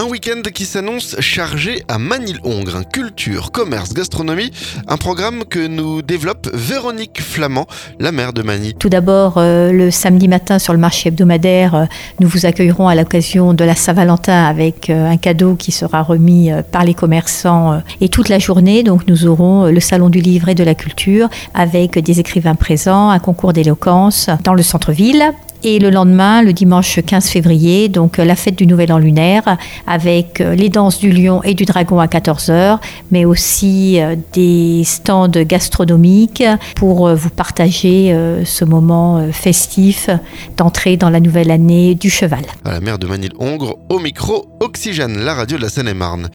Un week-end qui s'annonce chargé à Manille-Hongre, culture, commerce, gastronomie, un programme que nous développe Véronique Flamand, la maire de Manille. Tout d'abord, le samedi matin sur le marché hebdomadaire, nous vous accueillerons à l'occasion de la Saint-Valentin avec un cadeau qui sera remis par les commerçants et toute la journée. Donc nous aurons le salon du livre et de la culture avec des écrivains présents, un concours d'éloquence dans le centre-ville. Et le lendemain, le dimanche 15 février, donc la fête du Nouvel An lunaire avec les danses du lion et du dragon à 14h, mais aussi des stands gastronomiques pour vous partager ce moment festif d'entrée dans la nouvelle année du cheval. À la maire de Manille-Hongre, au micro Oxygène, la radio de la Seine-et-Marne.